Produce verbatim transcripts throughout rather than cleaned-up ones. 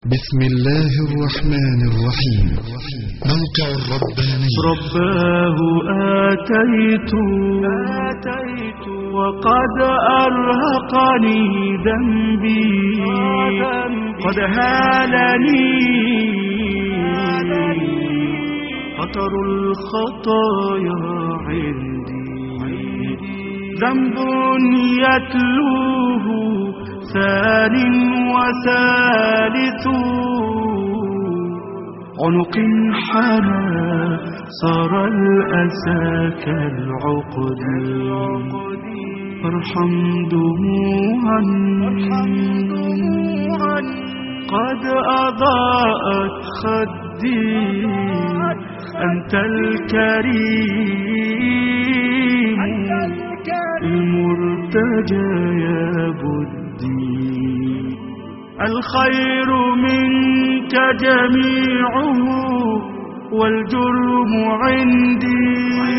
بسم الله الرحمن الرحيم. موقع الرباني. رباه آتيت آتيت وقد أرهقني ذنبي قد هالني خطر الخطايا عندي ذنب يتلوه ثان وثالث عنق حنى صار الأسى كالعقد فارحم دموعا قد أضاءت خدي أنت الكريم المرتجى يا بدي الخير منك جميعه والجرم عندي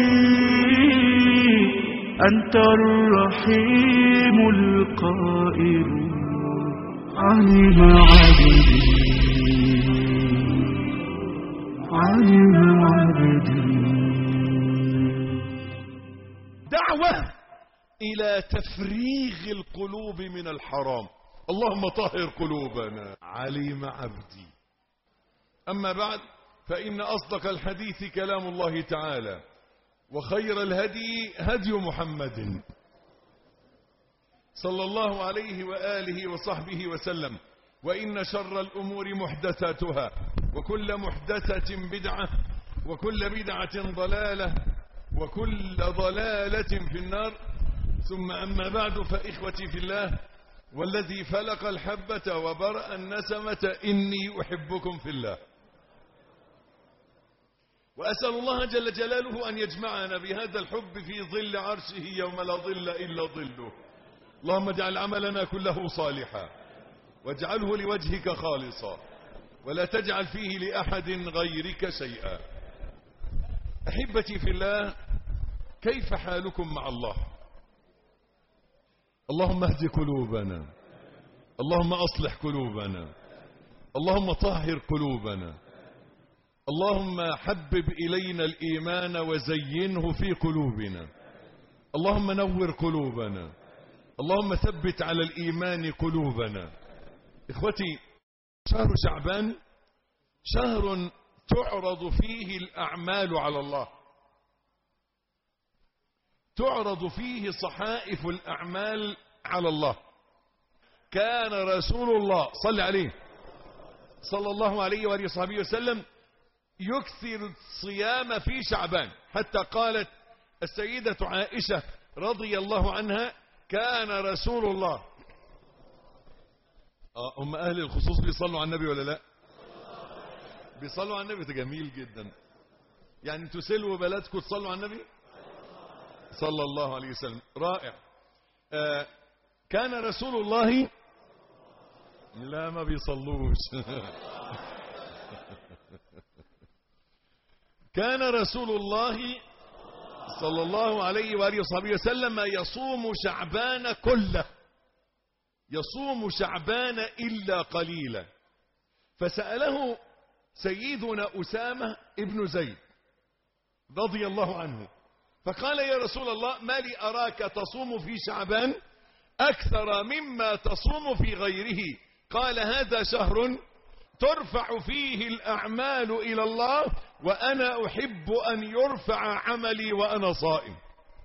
أنت الرحيم القائل علم عبدي علم عبدي. دعوة إلى تفريغ القلوب من الحرام. اللهم طهر قلوبنا. علم عبدي. أما بعد، فإن أصدق الحديث كلام الله تعالى، وخير الهدي هدي محمد صلى الله عليه وآله وصحبه وسلم، وإن شر الأمور محدثاتها، وكل محدثة بدعة، وكل بدعة ضلالة، وكل ضلالة في النار. ثم أما بعد، فإخوتي في الله، والذي فلق الحبة وبرأ النسمة إني أحبكم في الله، وأسأل الله جل جلاله أن يجمعنا بهذا الحب في ظل عرشه يوم لا ظل إلا ظله. اللهم اجعل عملنا كله صالحا، واجعله لوجهك خالصا، ولا تجعل فيه لأحد غيرك شيئا. أحبتي في الله، كيف حالكم مع الله؟ اللهم اهد قلوبنا، اللهم أصلح قلوبنا، اللهم طهر قلوبنا، اللهم حبب إلينا الإيمان وزينه في قلوبنا، اللهم نور قلوبنا، اللهم ثبت على الإيمان قلوبنا. إخوتي، شهر شعبان شهر تعرض فيه الأعمال على الله، تعرض فيه صحائف الأعمال على الله. كان رسول الله صلى عليه صلى الله عليه وآله وصحبه وسلم يكثر الصيام في شعبان، حتى قالت السيدة عائشة رضي الله عنها: كان رسول الله. آه هم أهل الخصوص بيصلوا على النبي ولا لا؟ بيصلوا على النبي. ده جميل جدا. يعني انتوا سلوا بلدكم تصلوا على النبي صلى الله عليه وسلم. رائع. آه كان رسول الله، لا ما بيصلوش كان رسول الله صلى الله عليه وآله وصحبه وسلم يصوم شعبان كله، يصوم شعبان إلا قليلا. فسأله سيدنا أسامة ابن زيد رضي الله عنه، فقال: يا رسول الله، ما لي أراك تصوم في شعبان أكثر مما تصوم في غيره؟ قال: هذا شهر ترفع فيه الأعمال إلى الله، وأنا أحب أن يرفع عملي وأنا صائم.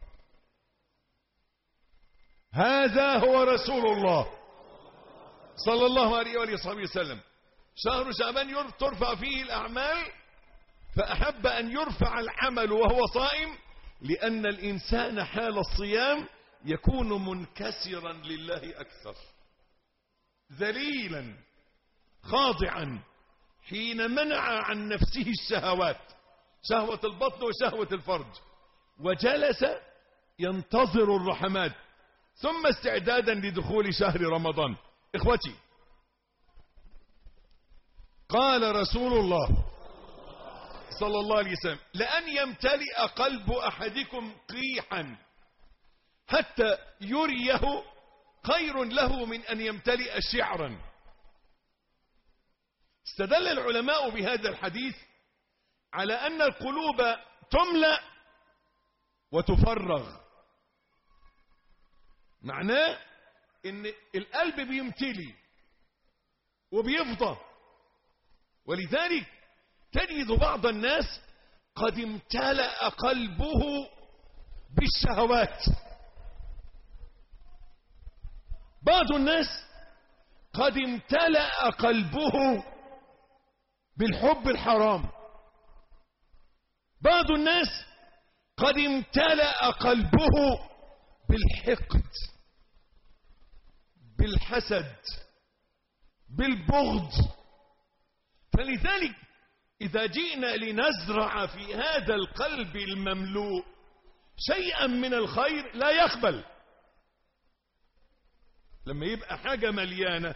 هذا هو رسول الله صلى الله عليه وآله وصحبه وسلم. شهر شعبان ترفع فيه الأعمال، فأحب أن يرفع العمل وهو صائم، لأن الإنسان حال الصيام يكون منكسرا لله أكثر، ذليلا خاضعا، حين منع عن نفسه الشهوات، شهوة البطن وشهوة الفرج، وجلس ينتظر الرحمات، ثم استعدادا لدخول شهر رمضان. إخوتي، قال رسول الله صلى الله عليه وسلم: لأن يمتلئ قلب أحدكم قيحا حتى يريه خير له من أن يمتلئ شعرا. استدل العلماء بهذا الحديث على أن القلوب تملأ وتفرغ. معناه ان القلب بيمتلي وبيفضى، ولذلك تجد بعض الناس قد امتلأ قلبه بالشهوات، بعض الناس قد امتلأ قلبه بالحب الحرام، بعض الناس قد امتلأ قلبه بالحقد، بالحسد، بالبغض. فلذلك إذا جئنا لنزرع في هذا القلب المملوء شيئا من الخير لا يقبل. لما يبقى حاجة مليانة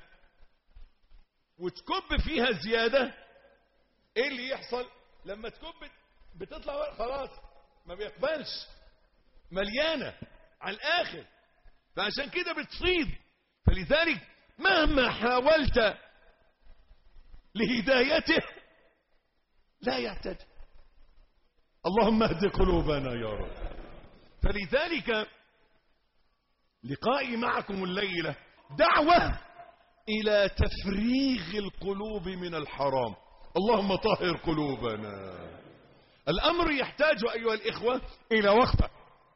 وتكب فيها زيادة، ايه اللي يحصل؟ لما تكب بتطلع خلاص ما بيقبلش، مليانة على الآخر، فعشان كده بتصيد. فلذلك مهما حاولت لهدايته لا يهتدي. اللهم اهد قلوبنا يا رب. فلذلك لقائي معكم الليلة دعوة إلى تفريغ القلوب من الحرام. اللهم طهر قلوبنا. الأمر يحتاج أيها الإخوة إلى وقفة،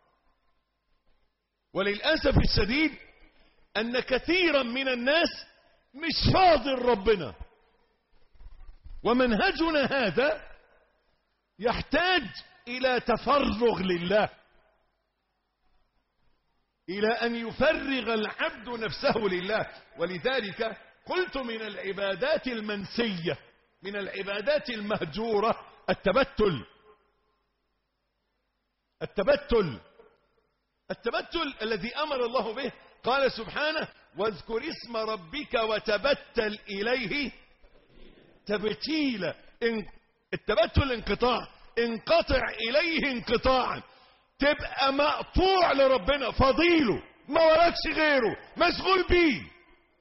وللأسف الشديد أن كثيرا من الناس مش فاضل ربنا، ومنهجنا هذا يحتاج إلى تفرغ لله، إلى أن يفرغ العبد نفسه لله. ولذلك قلت من العبادات المنسية، من العبادات المهجورة التبتل. التبتل التبتل الذي أمر الله به، قال سبحانه: واذكر اسم ربك وتبتل إليه تبتيلا. التبتل انقطاع، انقطع إليه انقطاعا، تبقى مقطوع لربنا، فضيله، ما وراكش غيره، مشغول بيه.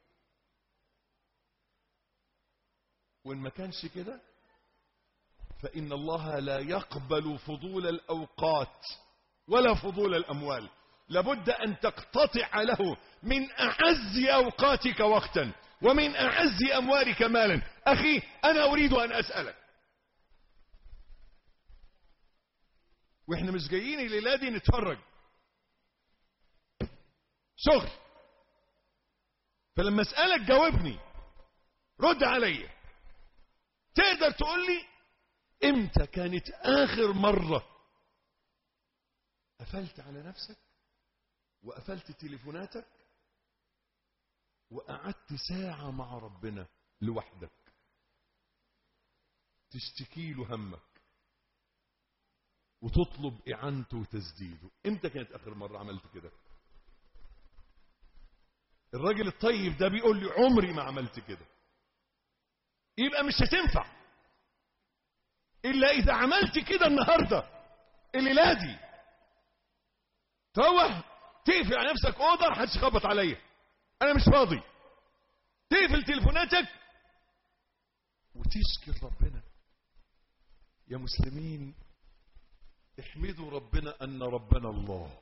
وإن ما كانش كده فإن الله لا يقبل فضول الأوقات ولا فضول الأموال. لابد أن تقتطع له من أعز أوقاتك وقتا ومن أعز أموالك مالا. أخي أنا أريد أن أسألك، وإحنا مش جايين الليلة دي نتفرج، شغل. فلما أسألك جاوبني، رد عليا. تقدر تقول لي امتى كانت آخر مرة قفلت على نفسك وقفلت تليفوناتك وقعدت ساعة مع ربنا لوحدك تشتكي له همك وتطلب إعانته وتسديده؟ امتى كانت آخر مرة عملت كده؟ الراجل الطيب ده بيقول لي عمري ما عملت كده. يبقى مش هتنفع إلا إذا عملت كده النهاردة الليلة دي. تروح تقفل على نفسك أوضة، محدش يخبط عليا، أنا مش فاضي. تقفل تليفوناتك وتشكي ربنا. يا مسلمين احمدوا ربنا أن ربنا الله.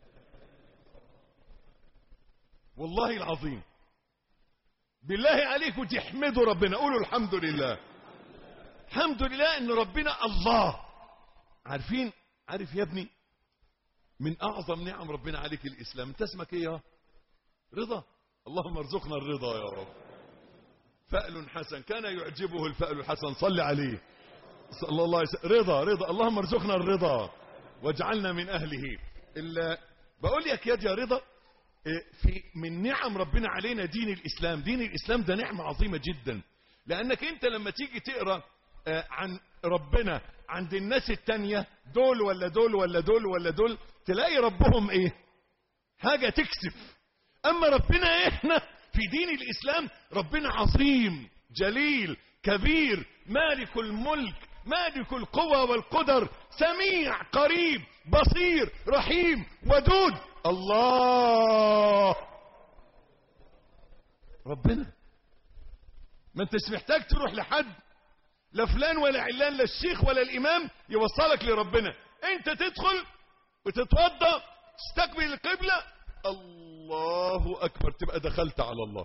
والله العظيم بالله عليكم تحمدوا ربنا، قولوا الحمد لله. الحمد لله ان ربنا الله. عارفين؟ عارف يا ابني من اعظم نعم ربنا عليك الاسلام. انت اسمك ايه يا رضا؟ اللهم ارزقنا الرضا يا رب. فأل حسن كان يعجبه الفأل الحسن، صل عليه صلى الله عليه وسلم. رضا رضا اللهم ارزقنا الرضا واجعلنا من اهله. بقول لك يا يا رضا، في من نعم ربنا علينا دين الإسلام. دين الإسلام ده نعمة عظيمة جدا، لأنك أنت لما تيجي تقرأ عن ربنا عند الناس التانية، دول ولا دول ولا دول ولا دول، تلاقي ربهم إيه؟ حاجة تكسف. أما ربنا إحنا في دين الإسلام ربنا عظيم جليل كبير، مالك الملك، مالك القوى والقدر، سميع قريب بصير رحيم ودود. الله ربنا ما انتش محتاج تروح لحد، لا فلان ولا علان، لا الشيخ ولا الامام يوصلك لربنا. انت تدخل وتتوضا تستقبل القبلة، الله اكبر، تبقى دخلت على الله.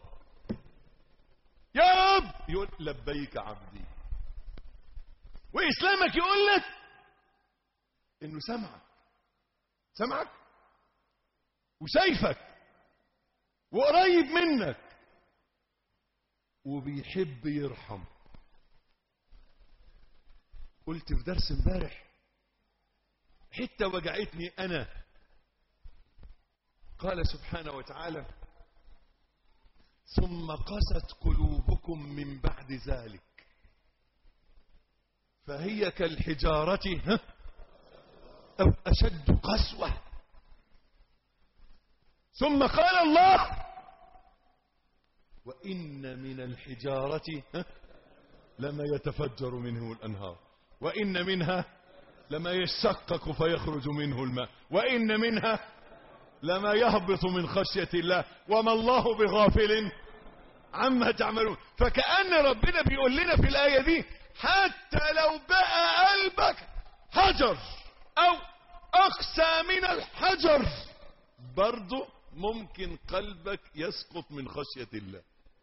يا رب يقول لبيك عبدي، واسلامك يقول لك انه سمعك سمعك وشايفك وقريب منك وبيحب يرحم. قلت في درس امبارح حتة وجعتني انا، قال سبحانه وتعالى ثم قست قلوبكم من بعد ذلك فهي كالحجارة أو أشد قسوة. ثم قال الله وإن من الحجارة لما يتفجر منه الأنهار وإن منها لما يشقق فيخرج منه الماء وإن منها لما يهبط من خشية الله وما الله بغافل عما تعملون. فكأن ربنا بيقول لنا في الآية دي حتى لو بقى قلبك حجر أو أقسى من الحجر برضو ممكن قلبك يسقط من خشية الله.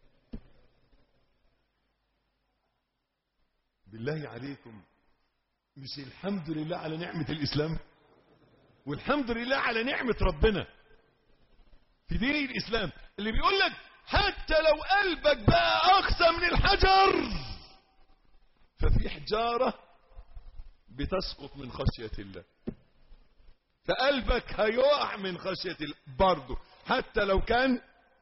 بالله عليكم، مش الحمد لله على نعمة الإسلام، والحمد لله على نعمة ربنا في دين الإسلام اللي بيقول لك حتى لو قلبك بقى أقسى من الحجر ففي حجارة بتسقط من خشية الله، فقلبك هيقع من خشية الله برضه حتى لو كان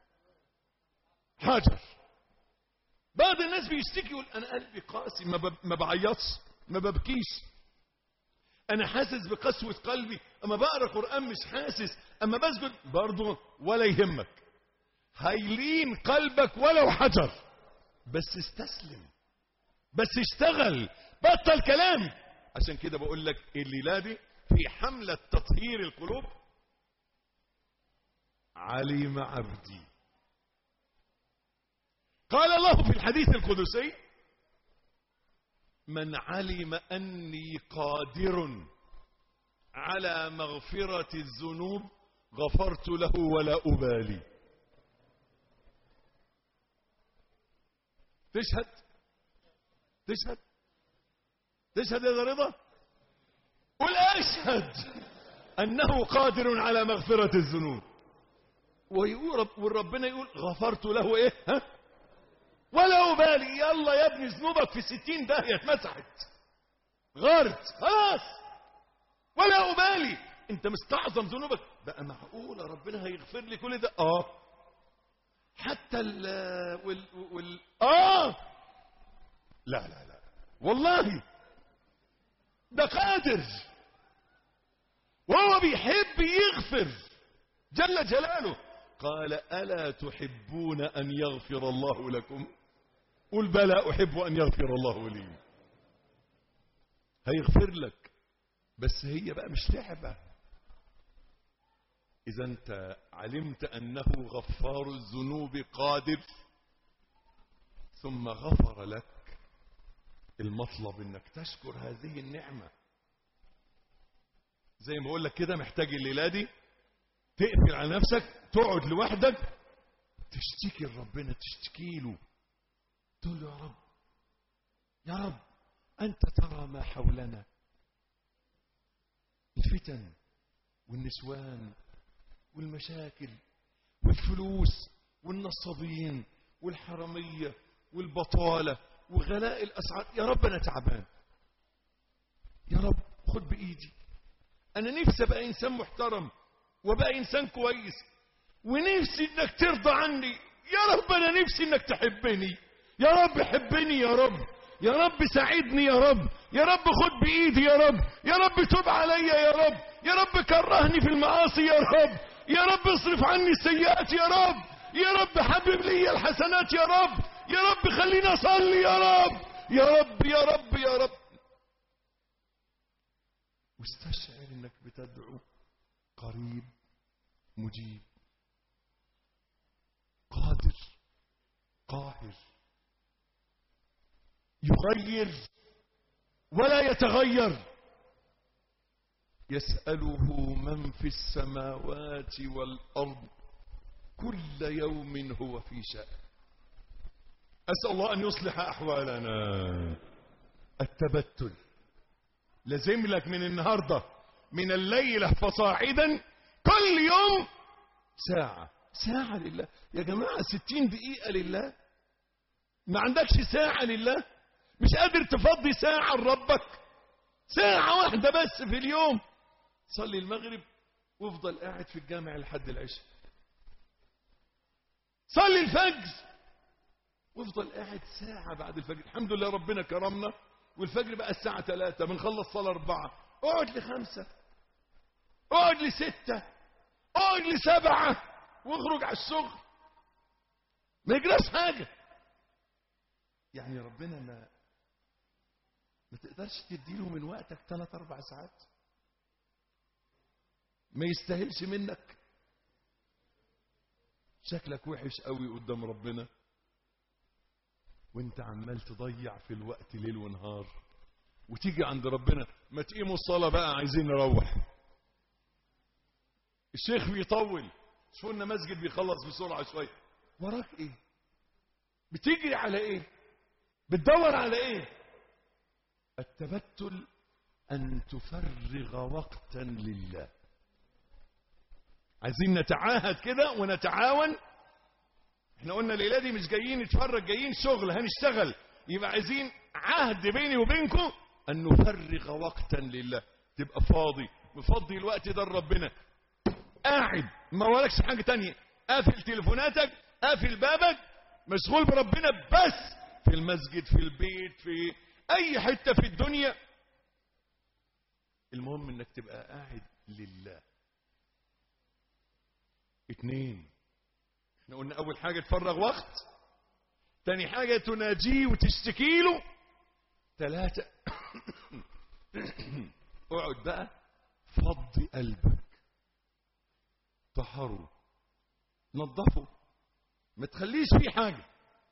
حجر. بعض الناس بيشتكي يقول أنا قلبي قاسي، ما بعيطش ما ببكيش، أنا حاسس بقسوة قلبي، أما بقرأ قرآن مش حاسس، أما بسجد برضه ولا يهمك، هيلين قلبك ولو حجر، بس استسلم، بس اشتغل، بطل كلام. عشان كده بقول لك الليلة دي في حملة تطهير القلوب علم عبدي. قال الله في الحديث القدسي من علم أني قادر على مغفرة الذنوب غفرت له ولا أبالي. تشهد تشهد تشهد يا رضا؟ قل أشهد أنه قادر على مغفرة الذنوب، ويقول والربنا يقول غفرت له إيه ها ولا أبالي. يلا يا ابني ذنوبك في ستين داهية اتمسحت غارت خلاص ولا أبالي. انت مستعظم ذنوبك بقى، معقولة ربنا هيغفر لي كل ده؟ اه حتى ال وال, وال... اه لا لا لا والله ده قادر وهو بيحب يغفر جل جلاله. قال ألا تحبون أن يغفر الله لكم؟ قل بلى أحب أن يغفر الله لي. هيغفر لك، بس هي بقى مش لعبة. إذا أنت علمت أنه غفار الذنوب قادر ثم غفر لك، المطلب أنك تشكر هذه النعمة. زي ما أقول لك كده، محتاج الليلة دي تقفل على نفسك، تقعد لوحدك، تشتكي لربنا، تشتكي له، تقول له يا رب يا رب أنت ترى ما حولنا، الفتن والنسوان والمشاكل والفلوس والنصابين والحرامية والبطالة وغلاء الأسعار. يا رب أنا تعبان، يا رب خد بإيدي، أنا نفسي أبقى إنسان محترم وبقى إنسان كويس، ونفسي إنك ترضى عني يا رب، أنا نفسي إنك تحبني يا رب، حبني يا رب، يا رب ساعدني يا رب، يا رب خد بإيدي يا رب، يا رب تب عليا يا رب، يا رب كرهني في المعاصي يا رب، يا رب اصرف عني السيئات يا رب، يا رب حبب لي الحسنات يا رب، يا رب خليني أصلي يا رب، يا رب يا رب يا رب. واستشعر إنك بتدعو قريب مجيب قادر قاهر يغير ولا يتغير. يسأله من في السماوات والأرض كل يوم هو في شأن. أسأل الله أن يصلح أحوالنا. التبتل لازم لك من النهاردة من الليلة فصاعدا كل يوم ساعة ساعة لله. يا جماعة ستين دقيقة لله. ما عندكش ساعة لله؟ مش قادر تفضي ساعة لربك؟ ساعة واحدة بس في اليوم. صلي المغرب وافضل قاعد في الجامع لحد العشاء. صلي الفجر وافضل قاعد ساعة بعد الفجر. الحمد لله ربنا كرمنا والفجر بقى الساعة ثلاثة، بنخلص صلاة أربعة. اقعد لخمسة، اقعد لستة، اقعد لسبعة، واخرج على الشغل. ما يجراش حاجة. يعني ربنا ما ما تقدرش تديله من وقتك ثلاث أربع ساعات؟ ما يستاهلش منك؟ شكلك وحش قوي قدام ربنا وانت عمال تضيع في الوقت ليل ونهار، وتيجي عند ربنا ما تقيموا الصلاة بقى عايزين نروح. الشيخ بيطول، شوفنا مسجد بيخلص بسرعة شوية. وراك ايه؟ بتجري على ايه؟ بتدور على ايه؟ التبتل ان تفرغ وقتا لله. عايزين نتعاهد كده ونتعاون. احنا قلنا الليله دي مش جايين نتفرج، جايين شغل هنشتغل. يبقى عايزين عهد بيني وبينكم ان نفرغ وقتا لله. تبقى فاضي، مفضي الوقت ده لربنا، قاعد ما وراكش حاجه تانية، قافل تليفوناتك، قافل بابك، مشغول بربنا بس، في المسجد، في البيت، في اي حته في الدنيا. المهم انك تبقى قاعد لله. اتنين، احنا قلنا اول حاجة تفرغ وقت، تاني حاجة تناجيه وتشتكي له، ثلاثة اقعد بقى فضي قلبك، طهره، نظفه، ما تخليش فيه حاجة.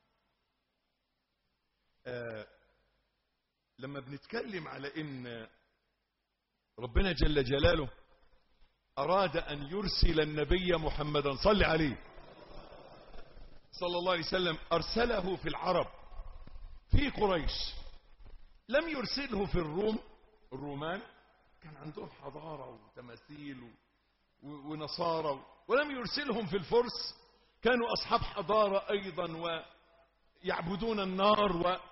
آه لما بنتكلم على ان ربنا جل جلاله أراد أن يرسل النبي محمدا صلى عليه صلى الله عليه وسلم، أرسله في العرب في قريش، لم يرسله في الروم. الرومان كان عندهم حضارة وتماثيل ونصارى، ولم يرسلهم في الفرس، كانوا أصحاب حضارة أيضا ويعبدون النار،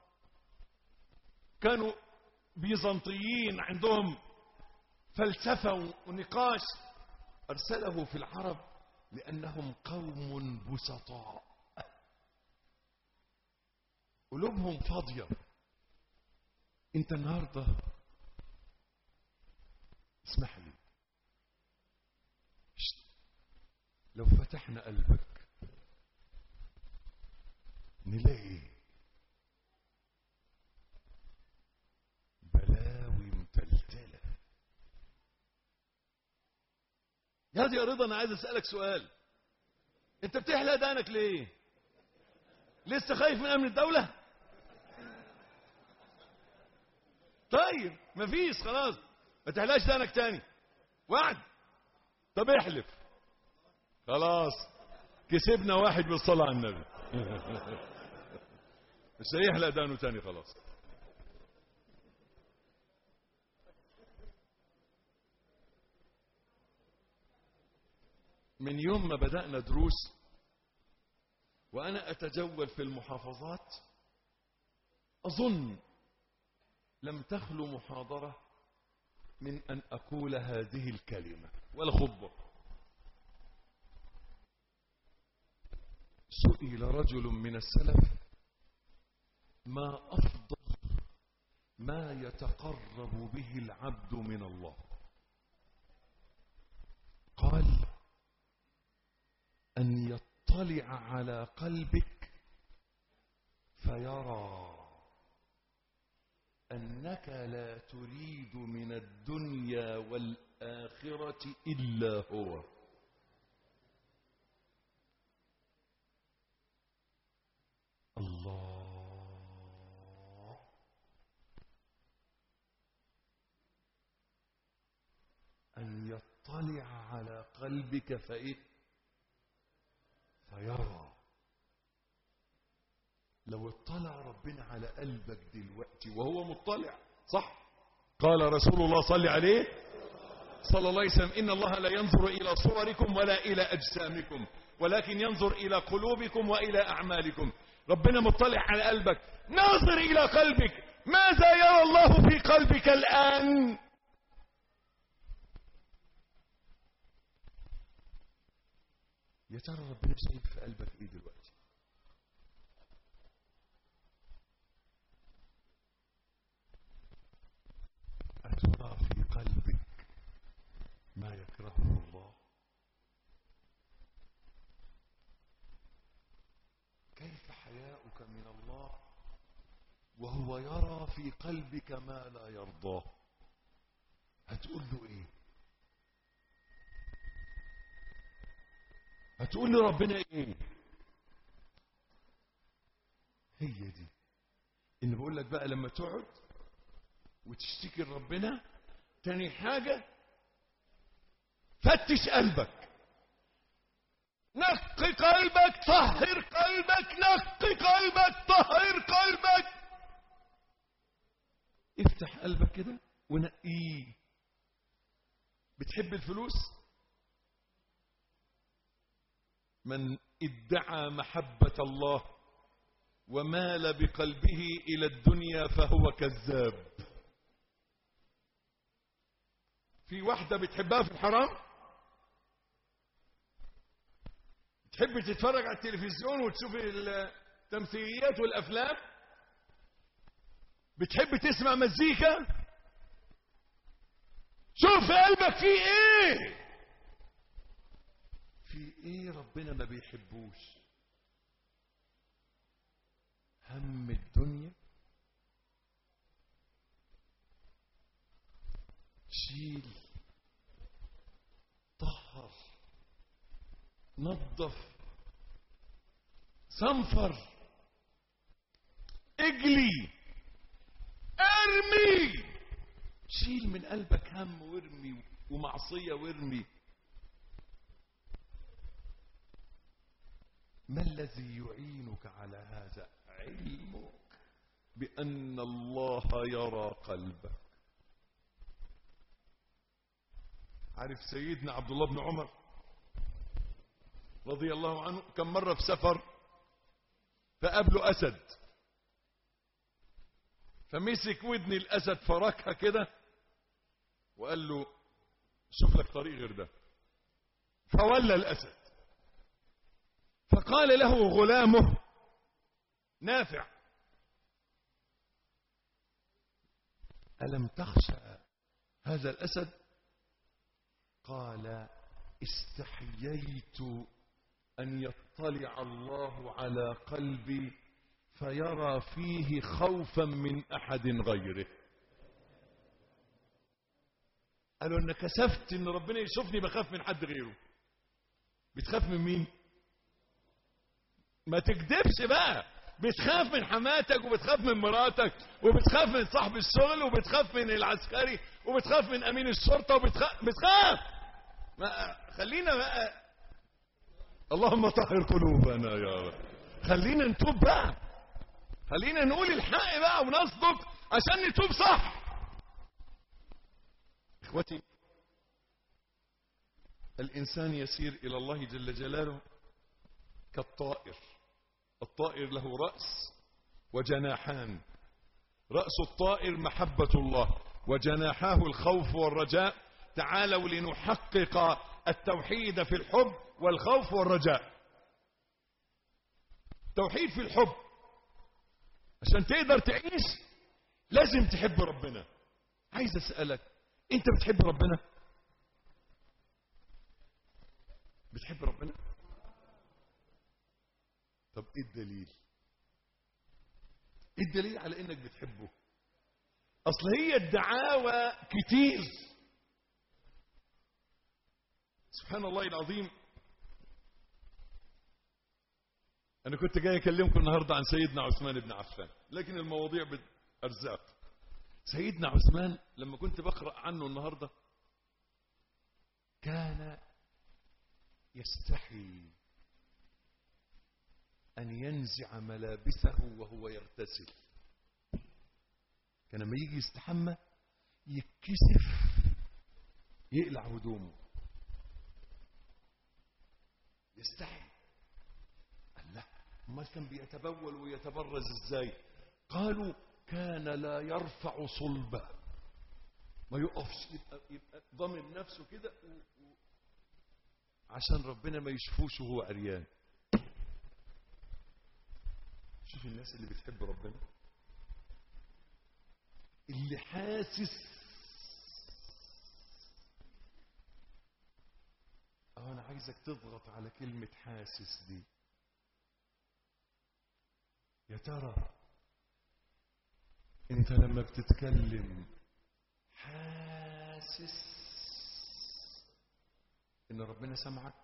وكانوا بيزنطيين عندهم فلسفة ونقاش. أرسله في العرب لأنهم قوم بسطاء، قلوبهم فاضية. انت النهاردة اسمح لي، لو فتحنا قلبك نلاقي بلاوي متلتلة. يا دي يا رضا، انا عايز اسألك سؤال، انت بتحلق دانك ليه؟ لسه خايف من امن الدولة؟ طيب مفيش، خلاص ما تحلقش دانك تاني، وعد. طب احلف، خلاص كسبنا واحد بالصلاة على النبي. مش هيحلق دانه تاني خلاص. من يوم ما بدأنا دروس وأنا أتجول في المحافظات، أظن لم تخلو محاضرة من أن أقول هذه الكلمة ولا خطبة. سئل رجل من السلف ما أفضل ما يتقرب به العبد من الله؟ قال أن يطلع على قلبك فيرى أنك لا تريد من الدنيا والآخرة إلا هو. الله يطلع على قلبك فإيه فيرى. لو اطلع ربنا على قلبك دلوقتي وهو مطلع صح، قال رسول الله صلى عليه صلى الله عليه وسلم إن الله لا ينظر إلى صوركم ولا إلى أجسامكم ولكن ينظر إلى قلوبكم وإلى أعمالكم. ربنا مطلع على قلبك، ناظر إلى قلبك، ماذا يرى الله في قلبك الآن؟ يا ترى ربنا شايف في قلبك ايه دلوقتي؟ أترى في قلبك ما يكرهه الله؟ كيف حياؤك من الله وهو يرى في قلبك ما لا يرضاه؟ هتقول له ايه؟ هتقول لربنا ايه؟ هي دي اللي بقول لك بقى، لما تقعد وتشتكي لربنا تاني حاجة فتش قلبك، نقي قلبك، طهر قلبك، نقي قلبك، طهر قلبك. افتح قلبك كده ونقيه. بتحب الفلوس؟ من ادعى محبة الله ومال بقلبه إلى الدنيا فهو كذاب. في واحدة بتحبها في الحرام، تحب تتفرج على التلفزيون وتشوف التمثيليات والأفلام، بتحب تسمع مزيكا، شوف قلبك فيه ايه، في ايه ربنا ما بيحبوش؟ هم الدنيا، شيل، طهر، نظف، صنفر، اجلي، ارمي، شيل من قلبك هم وارمي ومعصية وارمي. ما الذي يعينك على هذا؟ علمك بأن الله يرى قلبك. عارف سيدنا عبد الله بن عمر رضي الله عنه كم مرة في سفر فقابله أسد، فمسك ودن الأسد فركها كده وقال له شوف لك طريق غير ده، فولى الأسد. فقال له غلامه نافع ألم تخشى هذا الأسد؟ قال استحييت أن يطلع الله على قلبي فيرى فيه خوفا من أحد غيره. قالوا أن كسفت أن ربنا يشوفني بخاف من حد غيره. بتخاف من مين؟ ما تكذبش بقى. بتخاف من حماتك وبتخاف من مراتك وبتخاف من صاحب الشغل وبتخاف من العسكري وبتخاف من أمين الشرطة وبتخاف بتخاف. ما خلينا بقى، اللهم طهر قلوبنا يا رب. خلينا نتوب بقى، خلينا نقول الحق بقى ونصدق عشان نتوب صح. اخوتي، الإنسان يسير إلى الله جل جلاله كالطائر. الطائر له رأس وجناحان، رأس الطائر محبة الله وجناحاه الخوف والرجاء. تعالوا لنحقق التوحيد في الحب والخوف والرجاء. توحيد في الحب، عشان تقدر تعيش لازم تحب ربنا. عايز أسألك، انت بتحب ربنا؟ بتحب ربنا؟ طب ايه الدليل؟ ايه الدليل على انك بتحبه؟ اصل هي الدعاوى كتير. سبحان الله العظيم. انا كنت جاي اكلمكم النهارده عن سيدنا عثمان بن عفان، لكن المواضيع بارزاق. سيدنا عثمان لما كنت بقرأ عنه النهارده كان يستحي أن ينزع ملابسه وهو يغتسل. كان لما يجي يستحمى يتكسف يقلع هدومه، يستحي. الله، ما كان بيتبول ويتبرز ازاي؟ قالوا كان لا يرفع صلبه، ما يقفش، يبقى, يبقى ضامن نفسه كده و... و... عشان ربنا ما يشوفوش وهو عريان. شوف الناس اللي بتحب ربنا، اللي حاسس. اه انا عايزك تضغط على كلمة حاسس دي. يا ترى انت لما بتتكلم حاسس ان ربنا سمعك؟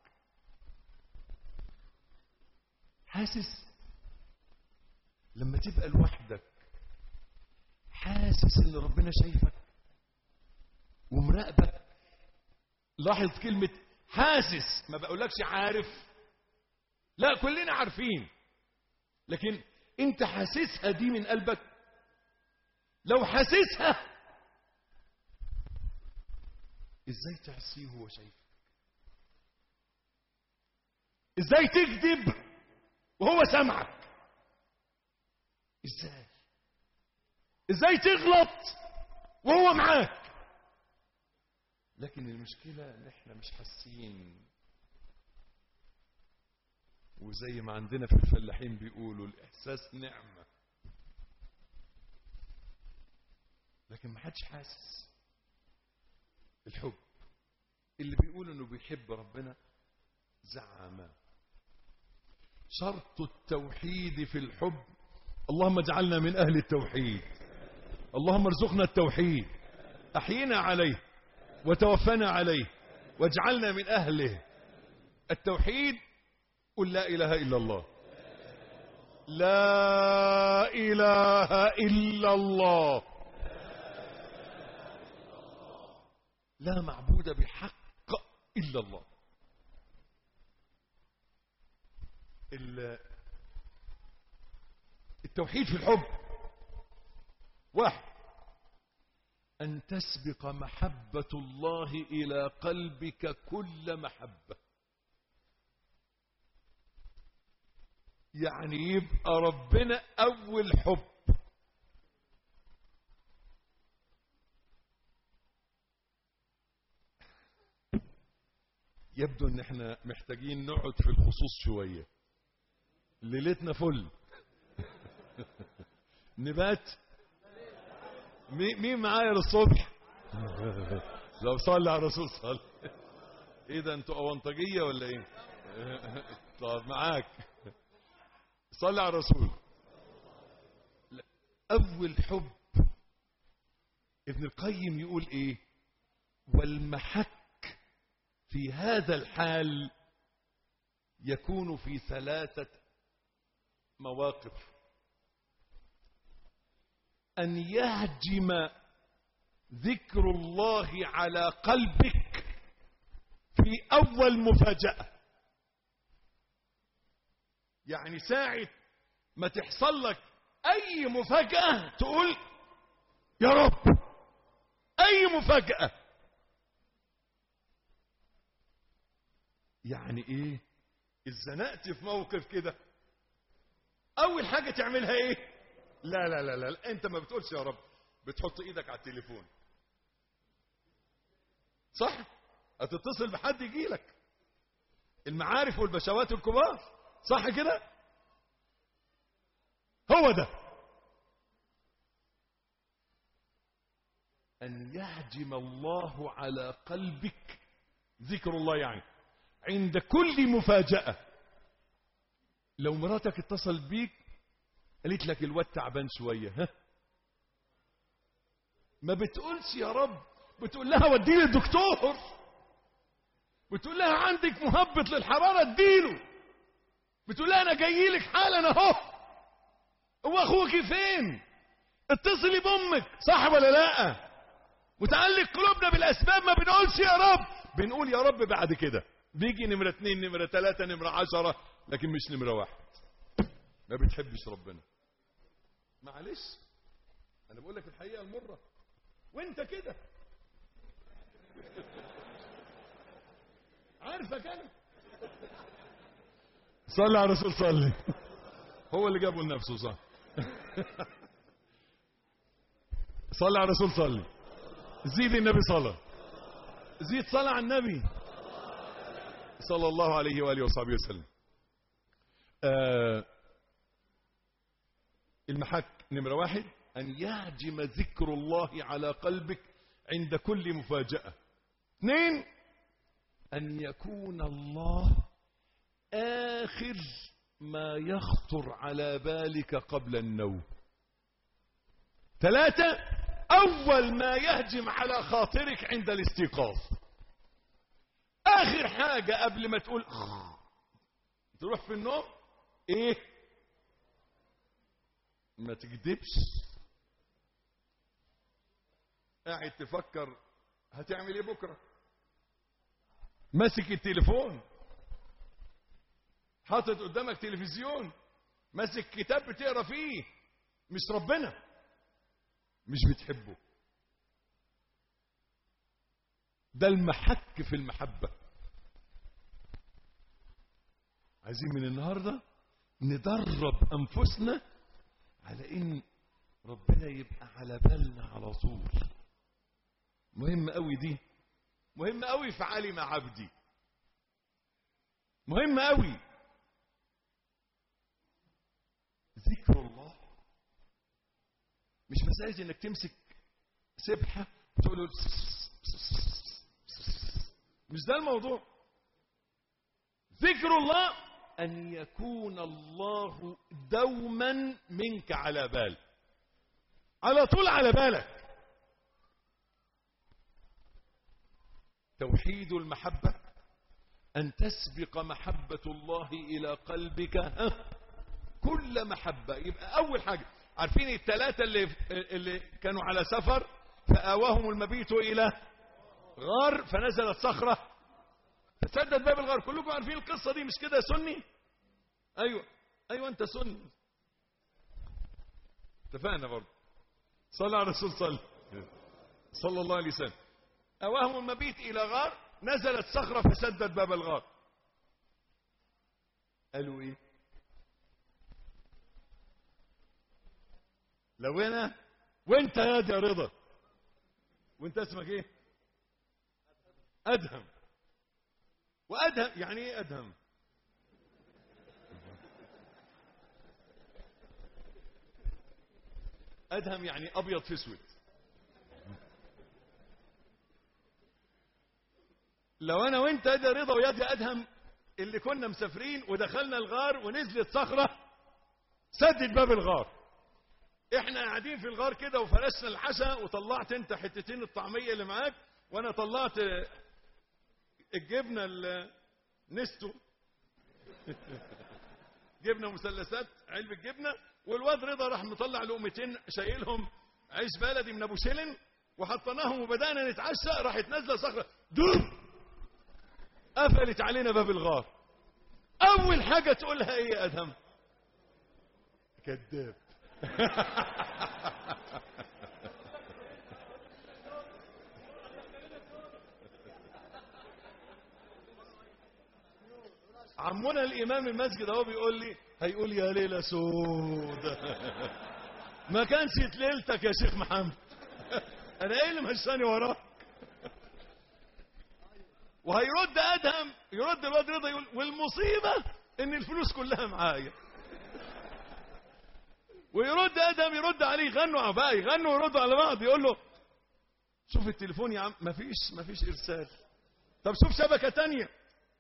حاسس لما تبقى لوحدك حاسس ان ربنا شايفك ومراقبك؟ لاحظ كلمة حاسس، ما بقولكش عارف، لا كلنا عارفين، لكن انت حاسسها دي من قلبك؟ لو حاسسها ازاي تعصيه وهو شايفك؟ ازاي تكذب وهو سمعك؟ ازاي ازاي تغلط وهو معاك؟ لكن المشكلة ان احنا مش حاسين، وزي ما عندنا في الفلاحين بيقولوا الاحساس نعمة، لكن ما حدش حاسس. الحب اللي بيقول انه بيحب ربنا زعم. شرط التوحيد في الحب، اللهم اجعلنا من اهل التوحيد، اللهم ارزقنا التوحيد، احينا عليه وتوفنا عليه واجعلنا من اهله. التوحيد، قل لا اله الا الله، لا اله الا الله، لا معبود بحق الا الله. التوحيد في الحب، واحد، أن تسبق محبة الله إلى قلبك كل محبة. يعني يبقى ربنا أول حب. يبدو ان احنا محتاجين نقعد في الخصوص شوية، ليلتنا فل. نبات مين معايا للصبح؟ لو صلي على الرسول صلي. ايه ده انتوا اونطجية ولا ايه؟ طب معاك، صلي على الرسول. اول حب ابن القيم يقول ايه؟ والمحك في هذا الحال يكون في ثلاثة مواقف. أن يهجم ذكر الله على قلبك في أول مفاجأة. يعني ساعة ما تحصل لك أي مفاجأة تقول يا رب. أي مفاجأة. يعني إيه؟ اتزنقت في موقف كده، أول حاجة تعملها إيه؟ لا لا لا لا انت ما بتقولش يا رب، بتحط ايدك على التليفون، صح؟ هتتصل بحد يجي لك، المعارف والبشوات الكبار، صح كده؟ هو ده ان يهجم الله على قلبك ذكر الله. يعني عند كل مفاجأة، لو مراتك اتصل بيك قالت لك الواد تعبان شوية، ها؟ ما بتقولش يا رب، بتقول لها وديني الدكتور، بتقول لها عندك مهبط للحرارة اديله، بتقول لها انا جاي لك حالا اهو. هو اخوك فين؟ اتصلي بامك، صح ولا لا؟ متعلق قلوبنا بالاسباب، ما بنقولش يا رب، بنقول يا رب بعد كده، بيجي نمرة اتنين نمرة تلاتة نمرة عشرة، لكن مش نمرة واحد. ما بتحبش ربنا، معلش انا بقول لك الحقيقة المرة، وانت كده عارفك انا. صلي على الرسول، صلي. هو اللي جابه لنفسه صح. صلي على الرسول، صلي. زيد النبي صلى، زيد صلى على النبي صلى الله عليه وآله وصحبه وسلم. آه المحك نمرة واحد أن يهجم ذكر الله على قلبك عند كل مفاجأة. اثنين أن يكون الله آخر ما يخطر على بالك قبل النوم. ثلاثة أول ما يهجم على خاطرك عند الاستيقاظ. آخر حاجة قبل ما تقول تروح في النوم إيه؟ ما تكذبش. قاعد تفكر هتعمل إيه بكرة، ماسك التليفون، حاطط قدامك تلفزيون، ماسك كتاب بتقرا فيه، مش ربنا، مش بتحبه. ده المحك في المحبة. عايزين من النهاردة ندرب أنفسنا على إن ربنا يبقى على بالنا على طول. مهم قوي دي، مهم قوي في علم عبدي، مهم قوي ذكر الله. مش مسألة انك تمسك سبحة وتقول له مش ده الموضوع. ذكر الله أن يكون الله دوما منك على بال، على طول على بالك. توحيد المحبة أن تسبق محبة الله إلى قلبك كل محبة. يبقى أول حاجة، عارفين الثلاثة اللي, اللي كانوا على سفر فآواهم المبيت إلى غار فنزلت صخرة فسدت باب الغار. كلكم عارفين القصة دي مش كده يا سني؟ أيوة أيوة أنت سني، اتفقنا برضه. صلى على الرسول، صلى صلى الله عليه وسلم. آواهم المبيت إلى غار نزلت صخرة فسدت باب الغار. قالوا إيه؟ لو أنا وأنت يا دي رضا، وأنت اسمك إيه؟ أدهم. وأدهم يعني إيه أدهم؟ أدهم يعني أبيض في أسود. لو أنا وأنت يا دي رضا ويا دي أدهم اللي كنا مسافرين ودخلنا الغار ونزلت صخرة سدت باب الغار، احنا قاعدين في الغار كده وفرشنا العشاء وطلعت انت حتتين الطعمية اللي معاك وانا طلعت الجبنة النستو جبنة مثلثات علبة جبنة، والواد رضا راح مطلع لقمتين شايلهم عيش بلدي من ابو شلن وحطناهم وبدأنا نتعشى، راحت نازله صخرة دب قفلت علينا باب الغار. اول حاجة تقولها ايه يا ادهم؟ كذاب. عمنا الامام المسجد اهو بيقول لي، هيقول يا ليلة سودة ما كانش ليلتك يا شيخ محمد. انا ايه اللي مشاني وراك؟ وهيرد ادهم يرد الواد رضا يقول والمصيبة ان الفلوس كلها معايا. ويرد ادهم يرد عليه، يغنوا بقى يغنوا ويردوا على بعض، يقول له شوف التليفون يا عم، مفيش مفيش ارسال. طب شوف شبكة تانية.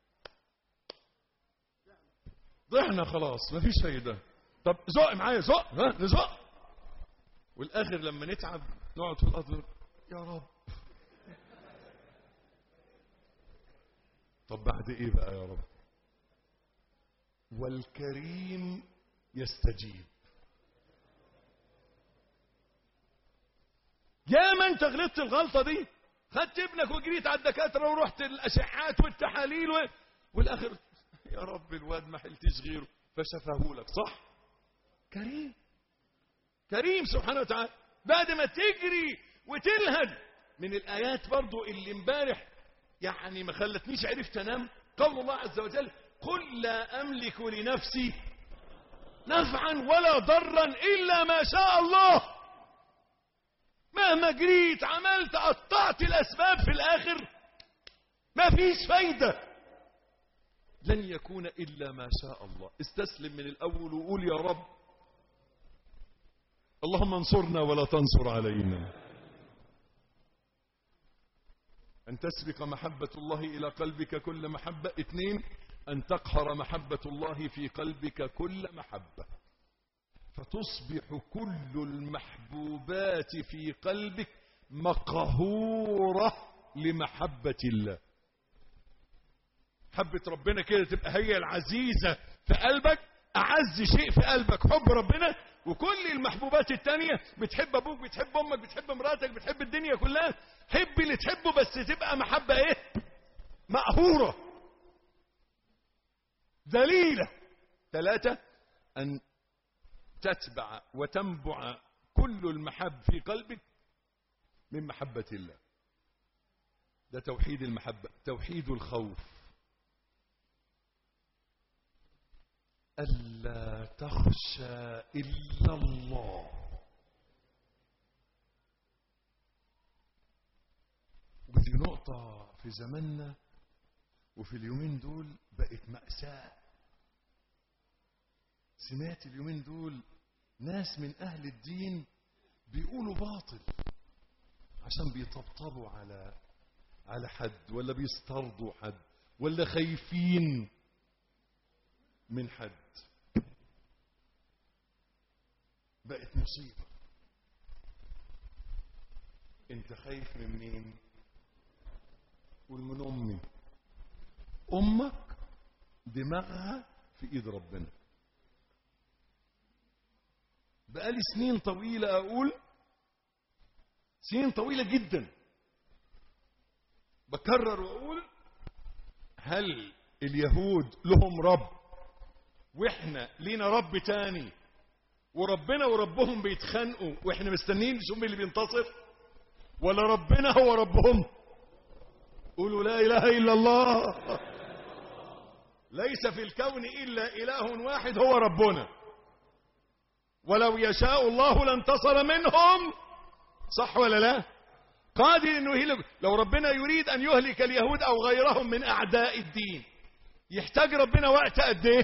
ضحنا خلاص مفيش فايدة. طب زق معايا، زق ها نزق. والاخر لما نتعب نقعد في الارض يا رب. طب بعد ايه بقى يا رب؟ والكريم يستجيب. يا ما انت غلطت الغلطة دي خدت ابنك وجريت على الدكاترة ورحت الأشعات والتحاليل و... والآخر يا رب الواد ما حلتش غيره فشفاه لك. صح؟ كريم كريم سبحانه وتعالى. بعد ما تجري وتلهج من الآيات برضو اللي امبارح يعني ما خلتنيش عرفت انام، قول الله عز وجل: قل لا أملك لنفسي نفعا ولا ضرا إلا ما شاء الله. مهما جريت عملت قطعت الأسباب في الآخر ما فيش فايدة، لن يكون إلا ما شاء الله. استسلم من الأول وقول يا رب اللهم انصرنا ولا تنصر علينا. أن تسبق محبة الله إلى قلبك كل محبة. اثنين، أن تقهر محبة الله في قلبك كل محبة، فتصبح كل المحبوبات في قلبك مقهورة لمحبة الله. حبة ربنا كده تبقى هي العزيزة في قلبك، أعز شيء في قلبك حب ربنا، وكل المحبوبات التانية بتحب أبوك، بتحب أمك، بتحب مراتك، بتحب الدنيا كلها. حب اللي تحبه بس تبقى محبة إيه؟ مقهورة ذليلة. ثلاثة، أن تتبع وتنبع كل المحب في قلبك من محبة الله. ده توحيد المحبة. توحيد الخوف: ألا تخشى إلا الله. ودي نقطة في زماننا وفي اليومين دول بقت مأساة. سمعت اليومين دول ناس من أهل الدين بيقولوا باطل عشان بيطبطبوا على على حد، ولا بيسترضوا حد، ولا خايفين من حد. بقت مصيبة. انت خايف من مين؟ قول من امي. امك دماغها في ايد ربنا. بقالي سنين طويلة اقول، سنين طويلة جدا بكرر واقول: هل اليهود لهم رب واحنا لينا رب تاني، وربنا وربهم بيتخانقوا واحنا مستنيين نشوف اللي بينتصر، ولا ربنا هو ربهم؟ قولوا لا اله الا الله. ليس في الكون الا اله واحد هو ربنا، ولو يشاء الله لانتصر منهم. صح ولا لا؟ قادر انه يهلك. لو ربنا يريد ان يهلك اليهود او غيرهم من اعداء الدين يحتاج ربنا وقت قد ايه؟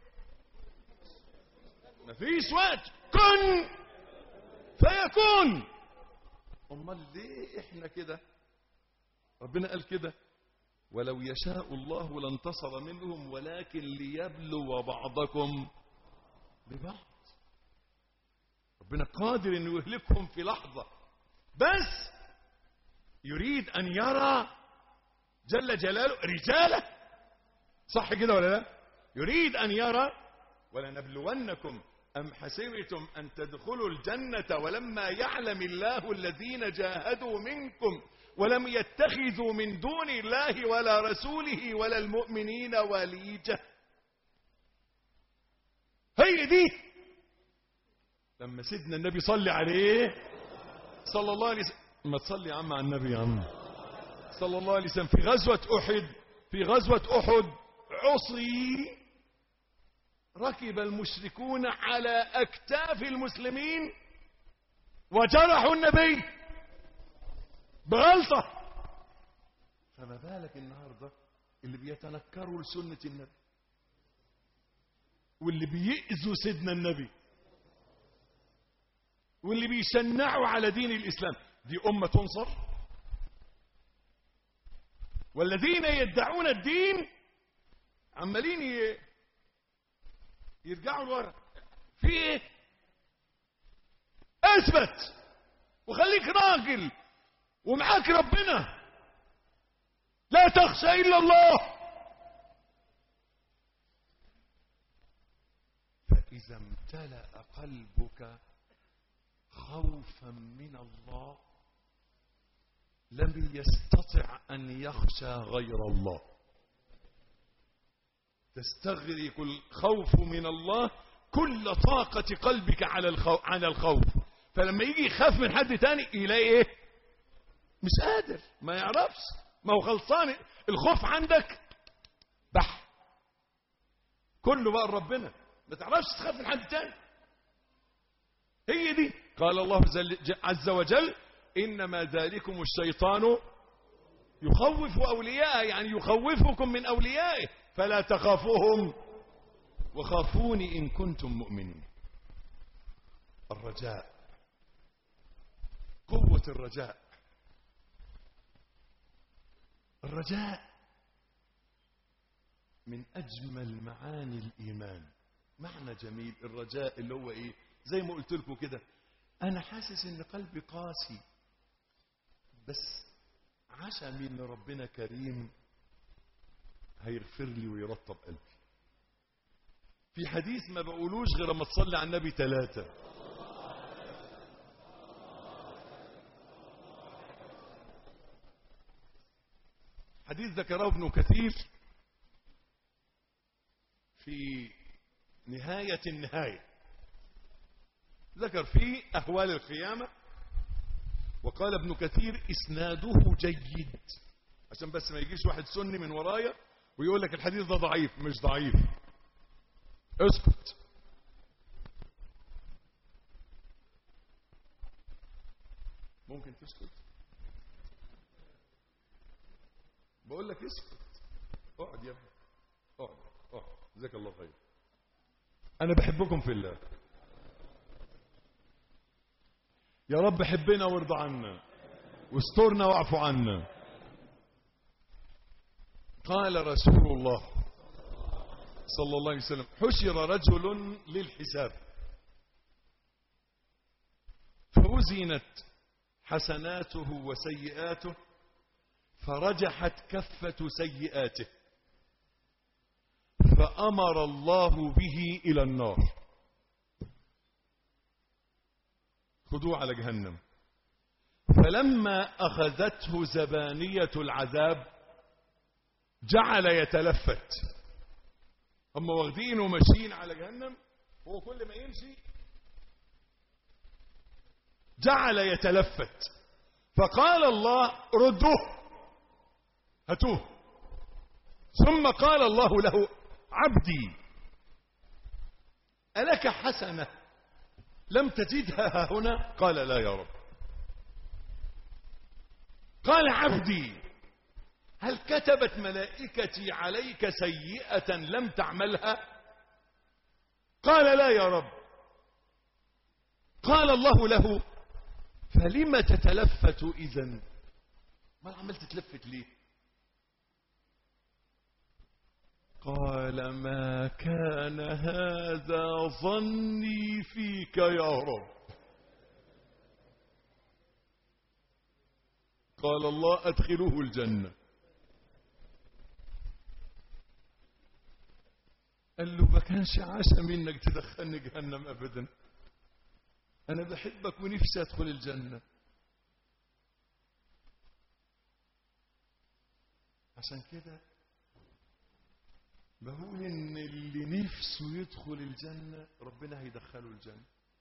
مفيش وقت. كن فيكون. امال ليه احنا كده؟ ربنا قال كده: ولو يشاء الله لانتصر منهم ولكن ليبلو بعضكم ببعض. ربنا قادر انه يهلكهم في لحظة، بس يريد ان يرى جل جلاله رجاله. صح كده ولا لا؟ يريد ان يرى: ولنبلونكم أم حسبتم أن تدخلوا الجنة ولما يعلم الله الذين جاهدوا منكم ولم يتخذوا من دون الله ولا رسوله ولا المؤمنين وليجة. هي دي لما سيدنا النبي صلى عليه صلى الله عليه وسلم. ما تصلي يا عم على النبي يا عم صلى الله عليه وسلم. في غزوة أحد في غزوة أحد عصي، ركب المشركون على أكتاف المسلمين وجرحوا النبي بغلطة. فما بالك النهاردة اللي بيتنكروا لسنة النبي واللي بيئذوا سيدنا النبي واللي بيشنعوا على دين الإسلام. دي أمة تنصر؟ والذين يدعون الدين عمالين ي... يرجعوا لورا. في ايه؟ اثبت وخليك راجل ومعاك ربنا. لا تخشى الا الله. فاذا امتلأ قلبك خوفا من الله لم يستطع أن يخشى غير الله. تستغرق الخوف من الله كل طاقة قلبك على الخوف, على الخوف. فلما يجي يخاف من حد تاني يلاقي ايه؟ مش قادر، ما يعرفش، ما هو خلصان. الخوف عندك بح كله بقى ربنا، ما تعرفش تخاف من حد تاني. هي دي قال الله عز وجل: إنما ذلكم الشيطان يخوف أولياءه، يعني يخوفكم من أوليائه، فلا تخافوهم وخافوني إن كنتم مؤمنين. الرجاء، قوة الرجاء. الرجاء من أجمل معاني الإيمان، معنى جميل. الرجاء اللي هو إيه؟ زي ما قلت لكم كده، أنا حاسس إن قلبي قاسي، بس عشان إن ربنا كريم هيغفر لي ويرطب قلبي. في حديث ما بقولوش غير ما تصلي على النبي ثلاثة. حديث ذكره ابن كثير في نهاية النهاية، ذكر فيه أهوال القيامة، وقال ابن كثير إسناده جيد، عشان بس ما يجيش واحد سني من ورايا ويقول لك الحديث ده ضعيف. مش ضعيف، اسكت. ممكن تسكت؟ بقول لك اسكت. اقعد يا ابني، اقعد اقعد، جزاك الله خير. انا بحبكم في الله. يا رب حبنا وارضى عنا واسترنا واعف عنا. قال رسول الله صلى الله عليه وسلم: حشر رجل للحساب فوزنت حسناته وسيئاته فرجحت كفة سيئاته فأمر الله به إلى النار، خذوه على جهنم. فلما أخذته زبانية العذاب جعل يتلفت. هم واخدينه وماشيين على جهنم، هو كل ما يمشي جعل يتلفت. فقال الله: ردوه، هاتوه. ثم قال الله له: عبدي ألك حسنة لم تجدها هنا؟ قال: لا يا رب. قال: عبدي هل كتبت ملائكتي عليك سيئة لم تعملها؟ قال: لا يا رب. قال الله له: فلم تتلفت إذن؟ ما عملت تتلفت ليه؟ قال: ما كان هذا ظني فيك يا رب. قال الله: أدخلوه الجنة. قال له: ما كانش عشا منك تدخلني جهنم أبدا، أنا بحبك ونفسي أدخل الجنة. عشان كده بقول إن اللي نفسه يدخل الجنة ربنا هيدخله الجنة.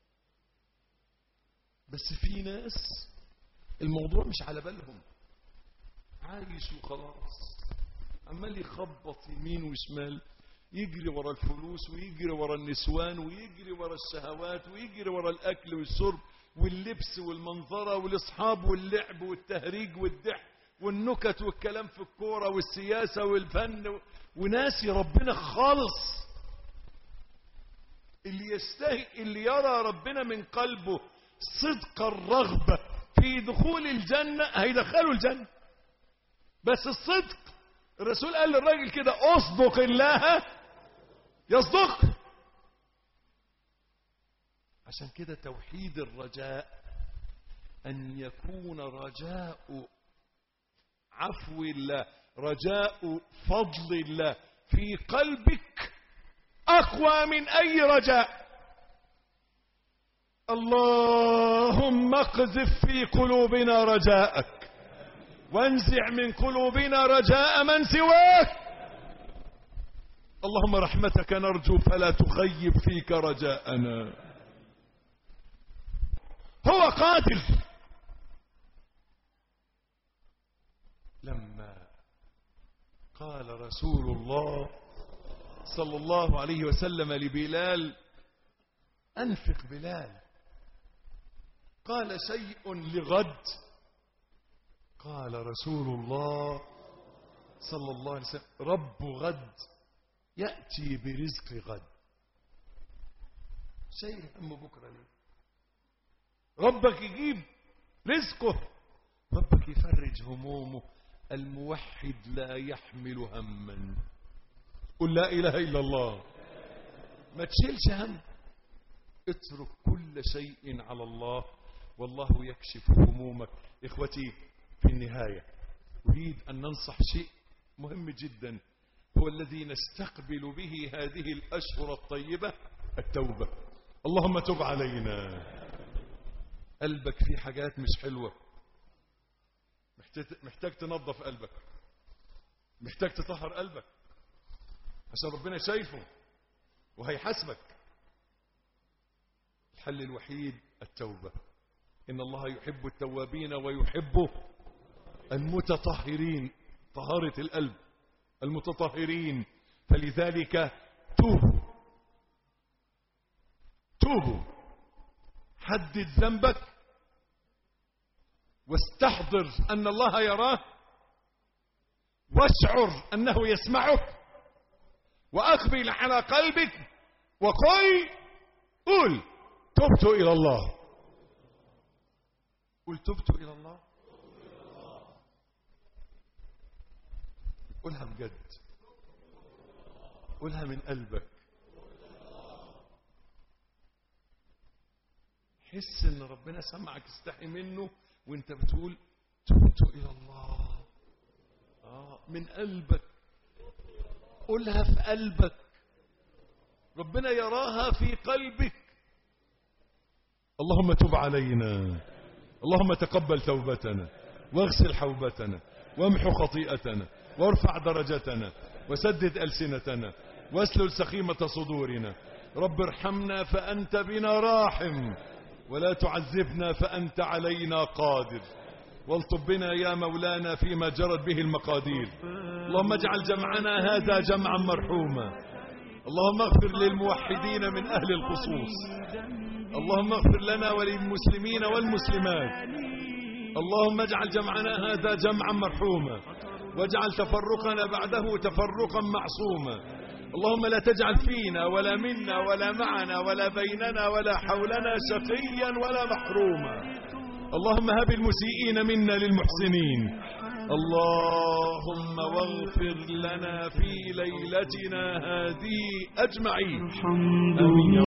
بس في ناس الموضوع مش على بالهم، عايش وخلاص، عمال يخبط يمين وشمال، يجري ورا الفلوس ويجري ورا النسوان ويجري ورا الشهوات ويجري ورا الأكل والشرب واللبس والمنظرة والأصحاب واللعب والتهريج والضحك والنكت والكلام في الكورة والسياسة والفن، وناسي ربنا خالص. اللي يستهي اللي يرى ربنا من قلبه صدق الرغبة في دخول الجنة هيدخله الجنة. بس الصدق، الرسول قال للراجل كده: اصدق الله يصدق. عشان كده توحيد الرجاء أن يكون رجاء عفو الله، رجاء فضل الله في قلبك أقوى من أي رجاء. اللهم اقذف في قلوبنا رجاءك وانزع من قلوبنا رجاء من سواك. اللهم رحمتك نرجو فلا تخيب فيك رجاءنا. هو قادر. لما قال رسول الله صلى الله عليه وسلم لبلال: أنفق بلال، قال: شيء لغد. قال رسول الله صلى الله عليه وسلم: رب غد يأتي برزق غد. شيء هم بكرة ليه؟ ربك يجيب رزقه، ربك يفرج همومه. الموحد لا يحمل هما. قل لا إله إلا الله. ما تشيلش هم، اترك كل شيء على الله والله يكشف همومك. إخوتي، في النهاية أريد أن ننصح شيء مهم جدا، هو الذي نستقبل به هذه الأشهر الطيبة: التوبة. اللهم تب علينا. قلبك فيه حاجات مش حلوة، محتاج تنظف قلبك، محتاج تطهر قلبك، عشان ربنا شايفه وهيحاسبك. الحل الوحيد التوبة. إن الله يحب التوابين ويحب المتطهرين، طهارة القلب، المتطهرين. فلذلك توبوا توبوا، حدد ذنبك واستحضر أن الله يراه، واشعر أنه يسمعك، وأقبل على قلبك وقل قل تبت إلى الله. قل تبت إلى الله. قلها بجد، قلها من قلبك. حس ان ربنا سمعك، استحي منه وانت بتقول تبت الى الله. آه من قلبك، قلها في قلبك، ربنا يراها في قلبك. اللهم تب علينا، اللهم تقبل توبتنا، واغسل حوبتنا، وامحو خطيئتنا، وارفع درجتنا، وسدد ألسنتنا، واسلل سخيمة صدورنا. رب ارحمنا فأنت بنا راحم، ولا تعذبنا فأنت علينا قادر. والطب بنا يا مولانا فيما جرت به المقادير. اللهم اجعل جمعنا هذا جمعا مرحوما. اللهم اغفر للموحدين من أهل الخصوص. اللهم اغفر لنا وللمسلمين والمسلمات. اللهم اجعل جمعنا هذا جمعا مرحوما، واجعل تفرقنا بعده تفرقا معصوما. اللهم لا تجعل فينا ولا منا ولا معنا ولا بيننا ولا حولنا شقيا ولا محروما. اللهم هب المسيئين منا للمحسنين. اللهم واغفر لنا في ليلتنا هذه أجمعين. آمين.